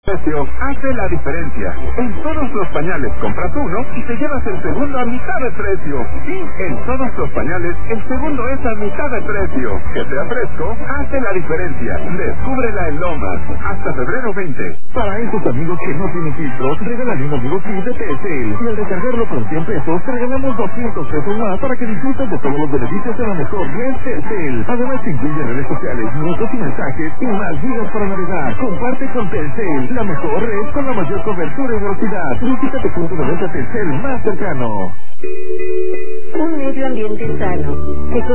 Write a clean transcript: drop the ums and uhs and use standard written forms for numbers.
Precio hace la diferencia. En todos los pañales compras uno y te llevas el segundo a mitad de precio. Sí, en todos los pañales el segundo es a mitad de precio. Que sea fresco hace la diferencia. Descúbrela en Lomas hasta febrero 20. Para esos amigos que no tienen filtros, regalan un amigo kit de Telcel. Y al recargarlo con 100 pesos, te regalamos 200 pesos más para que disfrutes de todos los beneficios de la mejor red Telcel. Además, te incluye redes sociales, minutos y mensajes y más gigas para navegar. Comparte con Telcel, la mejor red con la mayor cobertura y velocidad. Visita tu punto de venta Telcel más cercano. Un medio ambiente sano, que